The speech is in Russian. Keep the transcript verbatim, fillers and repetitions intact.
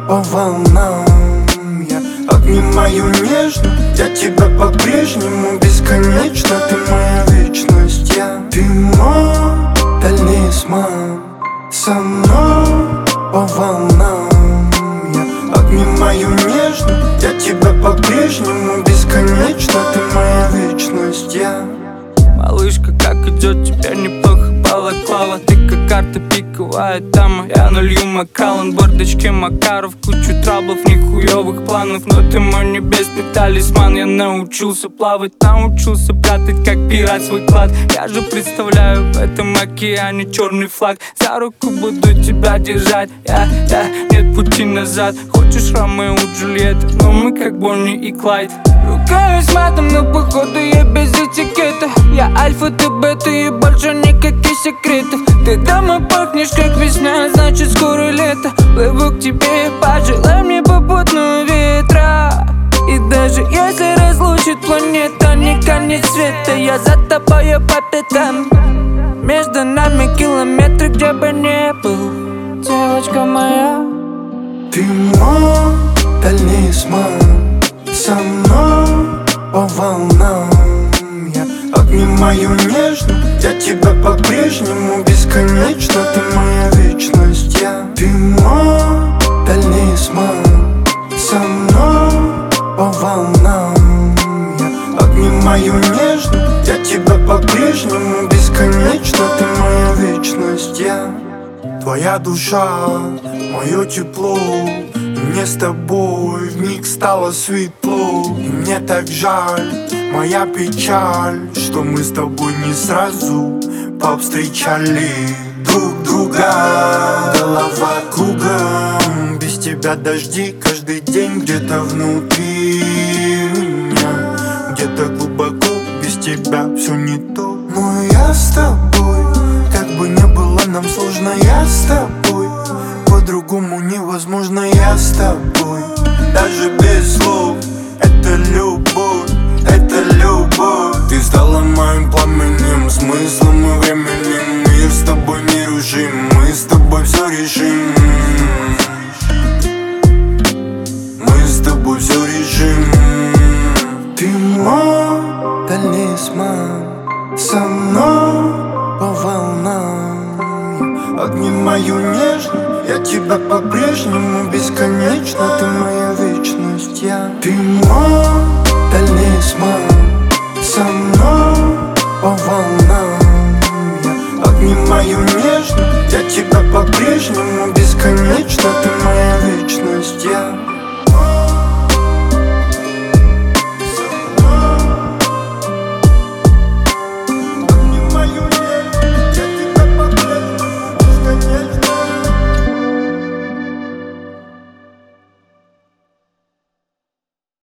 по волнам. Я обнимаю нежно, я тебя по-прежнему бесконечно. Ты моя вечность, я, ты мой талисман. Со мной по волнам. Я обнимаю нежно, я тебя по-прежнему бесконечно. Ты моя вечность, я. Малышка, как идет, тебя неплохо балаклава. Ты как карта пиковая дама. Я налью Макалан, бардачке Макаров. Кучу траблов, нихуевых планов. Но ты мой небесный талисман. Я научился плавать, научился прятать, как пират, свой клад. Я же представляю в этом океане черный флаг. За руку буду тебя держать, я, я, нет пути назад. Хочешь Ромео и Джульетта, но мы как Бонни и Клайд. Ругаюсь матом, но походу я без этикета. Я альфа, ты бета и больше никаких секретов. Ты дома пахнешь как весна, значит скоро лето. Плыву к тебе, пожелай мне попутного ветра. И даже если разлучит планета, не конец света. Я за тобой по пятам. Между нами километры, где бы не был, девочка моя. Ты мой талисман. Со мной по волнам. Я обнимаю нежно, я тебя по-прежнему бесконечно. Ты моя вечность, я, ты мой талисман. Со мной по волнам. Я обнимаю нежно, я тебя по-прежнему бесконечно. Ты моя вечность, я. Твоя душа, мое тепло. Мне с тобой вмиг стало светло. И мне так жаль, моя печаль, что мы с тобой не сразу повстречали друг друга. Голова кругом, без тебя дожди каждый день где-то внутри меня. Где-то глубоко, без тебя все не то. Но я с тобой, как бы не было нам сложно, я с тобой. По-другому невозможно, я с тобой. Даже без слов, это любовь, это любовь. Ты стала моим пламенем, смыслом и временем. Мир с тобой нерушим, мы с тобой все решим. Мы с тобой все решим. Ты мой талисман. Со мной по волнам. Я обнимаю нежно, я тебя по-прежнему бесконечно. Ты моя вечность, я, ты мой талисман. Со мной по волнам. Я обнимаю нежно, я тебя по-прежнему бесконечно. Ты